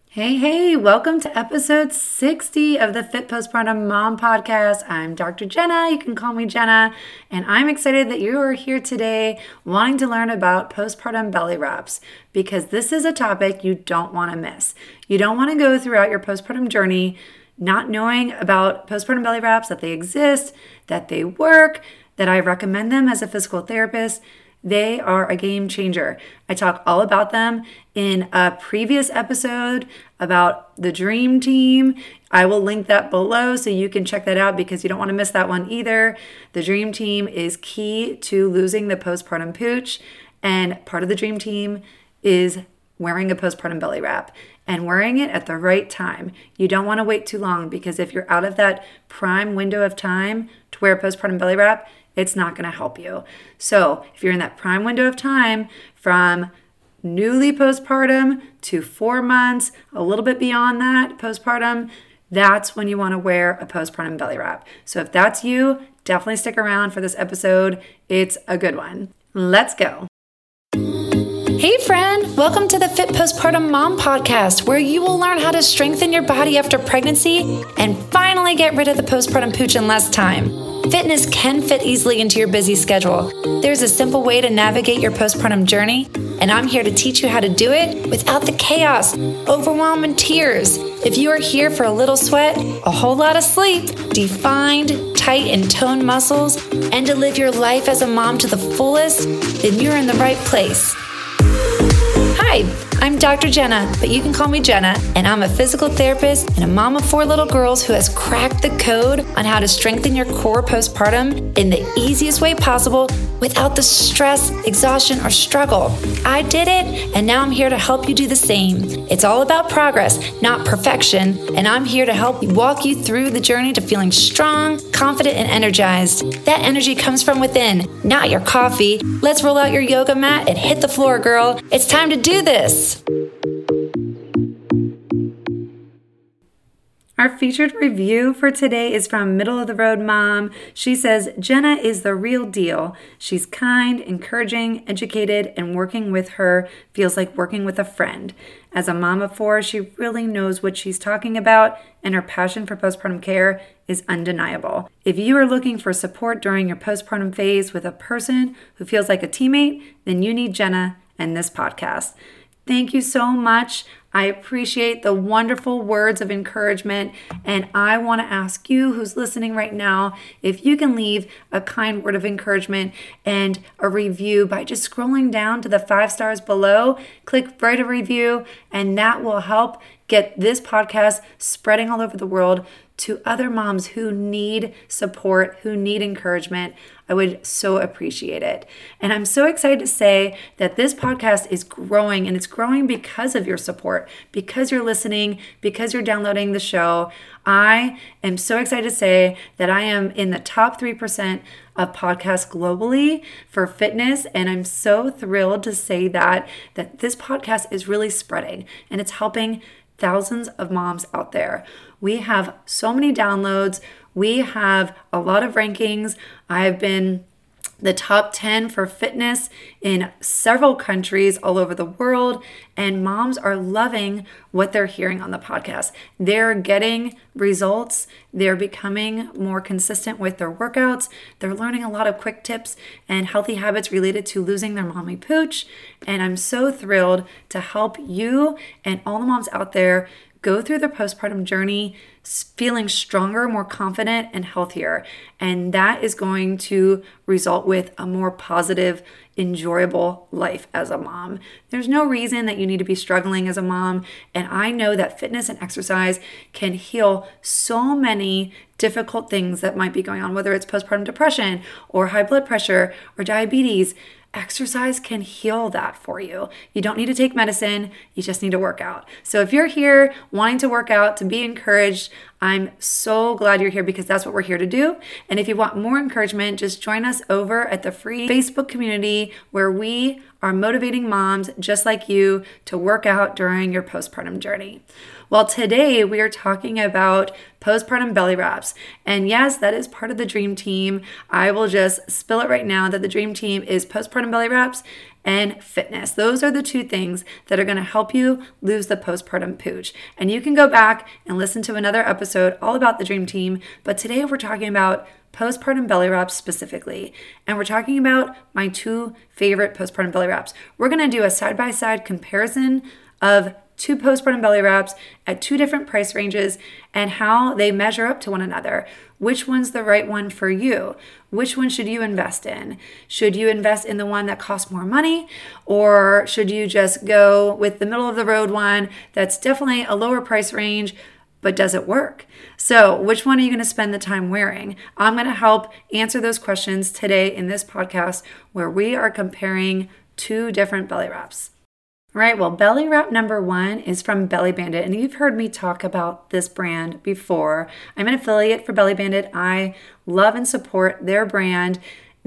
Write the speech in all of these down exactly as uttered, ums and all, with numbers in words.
Hey, hey, welcome to episode sixty of the Fit Postpartum Mom Podcast. I'm Doctor Jenna. You can call me Jenna. And I'm excited that you are here today wanting to learn about postpartum belly wraps because this is a topic you don't want to miss. You don't want to go throughout your postpartum journey not knowing about postpartum belly wraps, that they exist, that they work, that I recommend them as a physical therapist. They are a game changer. I talk all about them in a previous episode about the Dream Team. I will link that below so you can check that out because you don't want to miss that one either. The Dream Team is key to losing the postpartum pooch, and part of the Dream Team is wearing a postpartum belly wrap and wearing it at the right time. You don't want to wait too long because if you're out of that prime window of time to wear a postpartum belly wrap, it's not going to help you. So if you're in that prime window of time from newly postpartum to four months, a little bit beyond that postpartum, that's when you want to wear a postpartum belly wrap. So if that's you, definitely stick around for this episode. It's a good one. Let's go. Hey friend, welcome to the Fit Postpartum Mom Podcast, where you will learn how to strengthen your body after pregnancy and finally get rid of the postpartum pooch in less time. Fitness can fit easily into your busy schedule. There's a simple way to navigate your postpartum journey, and I'm here to teach you how to do it without the chaos, overwhelm, and tears. If you are here for a little sweat, a whole lot of sleep, defined, tight, and toned muscles, and to live your life as a mom to the fullest, then you're in the right place. Hi, I'm Doctor Jenna, but you can call me Jenna, and I'm a physical therapist and a mom of four little girls who has cracked the code on how to strengthen your core postpartum in the easiest way possible without the stress, exhaustion, or struggle. I did it, and now I'm here to help you do the same. It's all about progress, not perfection, and I'm here to help walk you through the journey to feeling strong, confident, and energized. That energy comes from within, not your coffee. Let's roll out your yoga mat and hit the floor, girl. It's time to do this. Our featured review for today is from Middle of the Road Mom. She says, Jenna is the real deal. She's kind, encouraging, educated, and working with her feels like working with a friend. As a mom of four, she really knows what she's talking about, and her passion for postpartum care is undeniable. If you are looking for support during your postpartum phase with a person who feels like a teammate, then you need Jenna and this podcast. Thank you so much. I appreciate the wonderful words of encouragement, and I want to ask you who's listening right now if you can leave a kind word of encouragement and a review by just scrolling down to the five stars below. Click write a review, and that will help get this podcast spreading all over the world to other moms who need support, who need encouragement. I would so appreciate it. And I'm so excited to say that this podcast is growing, and it's growing because of your support, because you're listening, because you're downloading the show. I am so excited to say that I am in the top three percent of podcasts globally for fitness, and I'm so thrilled to say that, that this podcast is really spreading, and it's helping thousands of moms out there. We have so many downloads. We have a lot of rankings. I've been the top ten for fitness in several countries all over the world, and moms are loving what they're hearing on the podcast. They're getting results. They're becoming more consistent with their workouts. They're learning a lot of quick tips and healthy habits related to losing their mommy pooch, and I'm so thrilled to help you and all the moms out there go through the postpartum journey feeling stronger, more confident, and healthier. And that is going to result with a more positive, enjoyable life as a mom. There's no reason that you need to be struggling as a mom. And I know that fitness and exercise can heal so many difficult things that might be going on, whether it's postpartum depression or high blood pressure or diabetes. Exercise can heal that for you. You don't need to take medicine. You just need to work out. So if you're here wanting to work out, to be encouraged, I'm so glad you're here because that's what we're here to do. And if you want more encouragement, just join us over at the free Facebook community where we are motivating moms just like you to work out during your postpartum journey. Well, today we are talking about postpartum belly wraps. And yes, that is part of the Dream Team. I will just spill it right now that the Dream Team is postpartum belly wraps and fitness. Those are the two things that are going to help you lose the postpartum pooch. And you can go back and listen to another episode all about the Dream Team, but today we're talking about postpartum belly wraps specifically. And we're talking about my two favorite postpartum belly wraps. We're going to do a side-by-side comparison of two postpartum belly wraps at two different price ranges and how they measure up to one another. Which one's the right one for you? Which one should you invest in? Should you invest in the one that costs more money, or should you just go with the middle of the road one that's definitely a lower price range, but does it work? So which one are you going to spend the time wearing? I'm going to help answer those questions today in this podcast where we are comparing two different belly wraps. All right, well, belly wrap number one is from Belly Bandit, and you've heard me talk about this brand before. I'm an affiliate for Belly Bandit. I love and support their brand.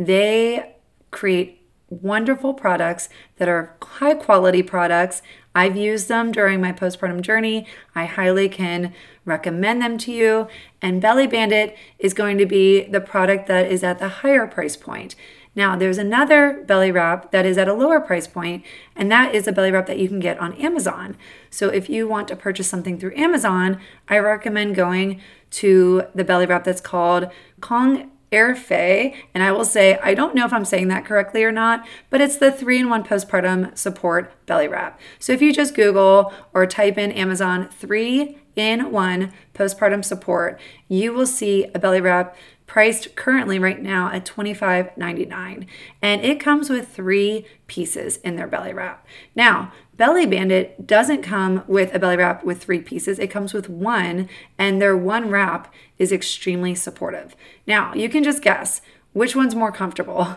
They create wonderful products that are high quality products. I've used them during my postpartum journey. I highly can recommend them to you. And Belly Bandit is going to be the product that is at the higher price point. Now, there's another belly wrap that is at a lower price point, and that is a belly wrap that you can get on Amazon. So if you want to purchase something through Amazon, I recommend going to the belly wrap that's called Kong Airfay. And I will say, I don't know if I'm saying that correctly or not, but it's the three in one postpartum support belly wrap. So if you just Google or type in Amazon three in one postpartum support, you will see a belly wrap priced currently right now at twenty-five ninety-nine. And it comes with three pieces in their belly wrap. Now, Belly Bandit doesn't come with a belly wrap with three pieces. It comes with one, and their one wrap is extremely supportive. Now, you can just guess which one's more comfortable,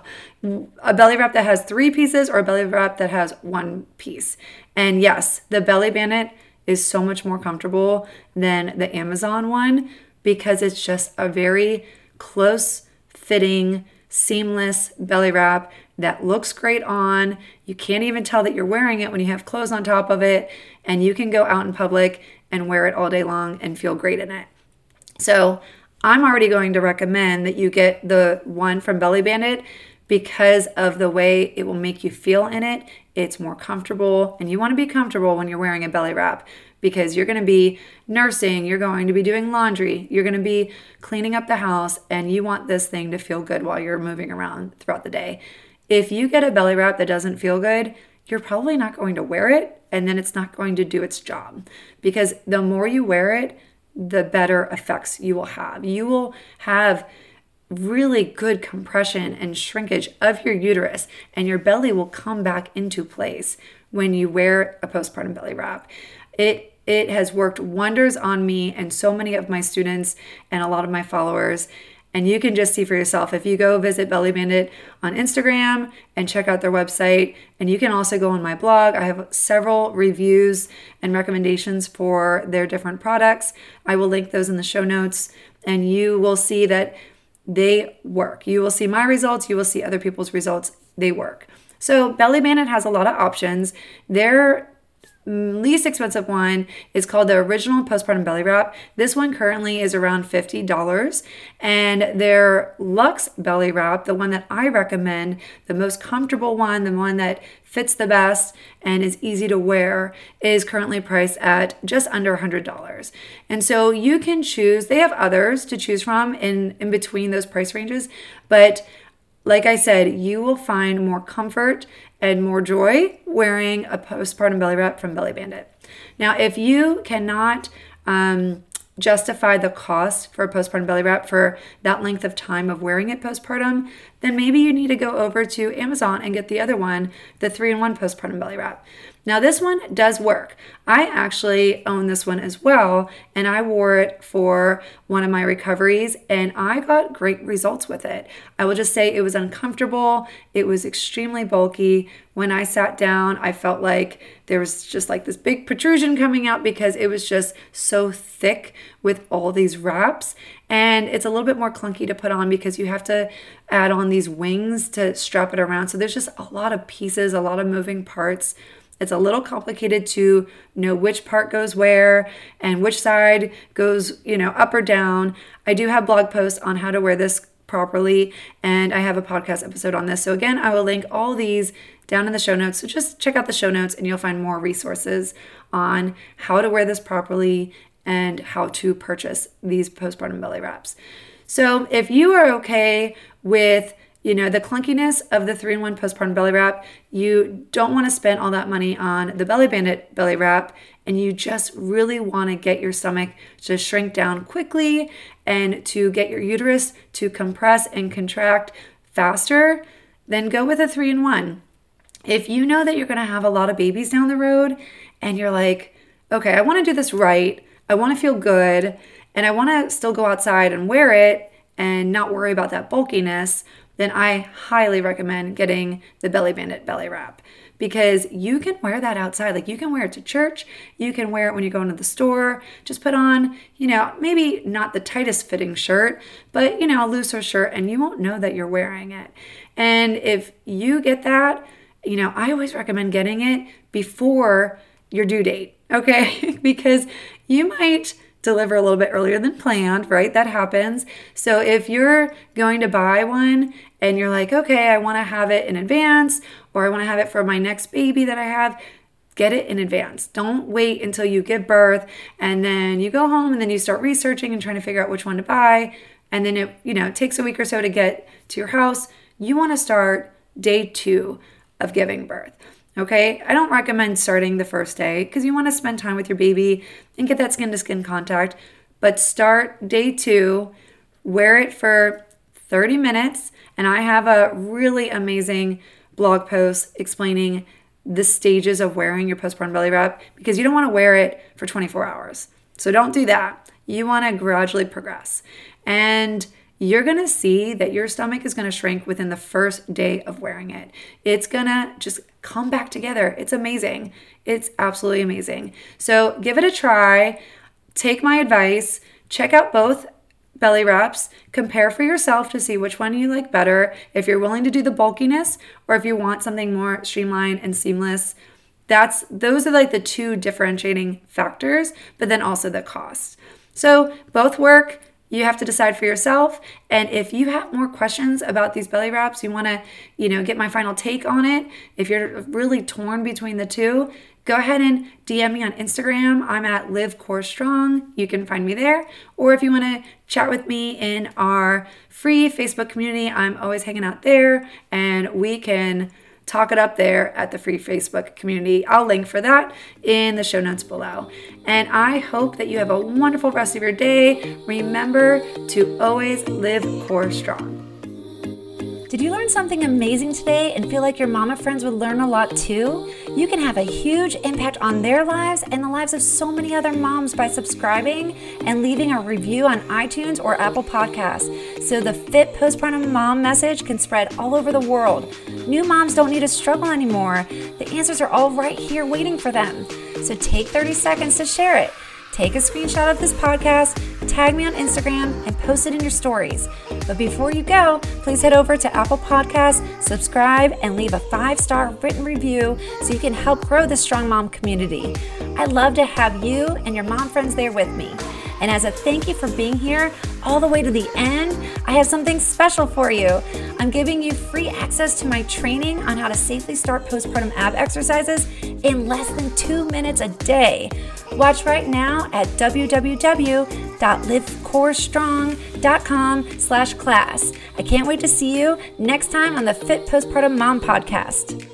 a belly wrap that has three pieces or a belly wrap that has one piece. And yes, the Belly Bandit is so much more comfortable than the Amazon one because it's just a very close fitting, seamless belly wrap that looks great on. You can't even tell that you're wearing it when you have clothes on top of it, and you can go out in public and wear it all day long and feel great in it. So I'm already going to recommend that you get the one from Belly Bandit because of the way it will make you feel in it. It's more comfortable, and you want to be comfortable when you're wearing a belly wrap because you're going to be nursing, you're going to be doing laundry, you're going to be cleaning up the house, and you want this thing to feel good while you're moving around throughout the day. If you get a belly wrap that doesn't feel good, you're probably not going to wear it, and then it's not going to do its job because the more you wear it, the better effects you will have. You will have really good compression and shrinkage of your uterus, and your belly will come back into place when you wear a postpartum belly wrap. It it has worked wonders on me and so many of my students and a lot of my followers. And you can just see for yourself if you go visit Belly Bandit on Instagram and check out their website. And you can also go on my blog. I have several reviews and recommendations for their different products. I will link those in the show notes, and you will see that they work. You will see my results. You will see other people's results. They work. So Belly Bandit has a lot of options. Their least expensive one is called the Original Postpartum Belly Wrap. This one currently is around fifty dollars. And their Luxe Belly Wrap, the one that I recommend, the most comfortable one, the one that fits the best and is easy to wear, is currently priced at just under one hundred dollars. And so you can choose, they have others to choose from in, in between those price ranges, but like I said, you will find more comfort and more joy wearing a postpartum belly wrap from Belly Bandit. Now, if you cannot um, justify the cost for a postpartum belly wrap for that length of time of wearing it postpartum, then maybe you need to go over to Amazon and get the other one, the three in one postpartum belly wrap. Now, this one does work. I actually own this one as well, and I wore it for one of my recoveries, and I got great results with it. I will just say it was uncomfortable. It was extremely bulky. When I sat down, I felt like there was just like this big protrusion coming out because it was just so thick with all these wraps. And it's a little bit more clunky to put on because you have to add on these wings to strap it around. So there's just a lot of pieces, a lot of moving parts. It's a little complicated to know which part goes where and which side goes, you know, up or down. I do have blog posts on how to wear this properly. And I have a podcast episode on this. So again, I will link all these down in the show notes. So just check out the show notes and you'll find more resources on how to wear this properly and how to purchase these postpartum belly wraps. So if you are okay with, you know, the clunkiness of the three in one postpartum belly wrap, you don't want to spend all that money on the Belly Bandit belly wrap, and you just really want to get your stomach to shrink down quickly and to get your uterus to compress and contract faster, then go with a three in one. If you know that you're going to have a lot of babies down the road and you're like, okay, I want to do this right, I want to feel good, and I want to still go outside and wear it and not worry about that bulkiness, then I highly recommend getting the Belly Bandit belly wrap, because you can wear that outside. Like, you can wear it to church, you can wear it when you go into the store. Just put on, you know, maybe not the tightest fitting shirt, but, you know, a looser shirt, and you won't know that you're wearing it. And if you get that, you know, I always recommend getting it before your due date, okay? Because you might deliver a little bit earlier than planned, right? That happens. So if you're going to buy one and you're like, okay, I want to have it in advance, or I want to have it for my next baby that I have, get it in advance. Don't wait until you give birth and then you go home and then you start researching and trying to figure out which one to buy. And then it, you know, it takes a week or so to get to your house. You want to start day two of giving birth. Okay, I don't recommend starting the first day because you want to spend time with your baby and get that skin to skin contact. But start day two, wear it for thirty minutes. And I have a really amazing blog post explaining the stages of wearing your postpartum belly wrap, because you don't want to wear it for twenty-four hours. So don't do that. You want to gradually progress. And you're going to see that your stomach is going to shrink within the first day of wearing it. It's going to just come back together. It's amazing. It's absolutely amazing. So give it a try. Take my advice. Check out both belly wraps. Compare for yourself to see which one you like better. If you're willing to do the bulkiness, or if you want something more streamlined and seamless. That's those are like the two differentiating factors, but then also the cost. So both work. You have to decide for yourself. And if you have more questions about these belly wraps, you want to, you know, get my final take on it. If you're really torn between the two, go ahead and D M me on Instagram. I'm at Live Core Strong. You can find me there. Or if you want to chat with me in our free Facebook community, I'm always hanging out there, and we can talk it up there at the free Facebook community. I'll link for that in the show notes below. And I hope that you have a wonderful rest of your day. Remember to always live core strong. Did you learn something amazing today and feel like your mama friends would learn a lot too? You can have a huge impact on their lives and the lives of so many other moms by subscribing and leaving a review on iTunes or Apple Podcasts, so the Fit Postpartum Mom message can spread all over the world. New moms don't need to struggle anymore. The answers are all right here waiting for them. So take thirty seconds to share it. Take a screenshot of this podcast, tag me on Instagram, and post it in your stories. But before you go, please head over to Apple Podcasts, subscribe, and leave a five-star written review so you can help grow the Strong Mom community. I'd love to have you and your mom friends there with me. And as a thank you for being here all the way to the end, I have something special for you. I'm giving you free access to my training on how to safely start postpartum ab exercises in less than two minutes a day. Watch right now at www.livecorestrong.com slash class. I can't wait to see you next time on the Fit Postpartum Mom podcast.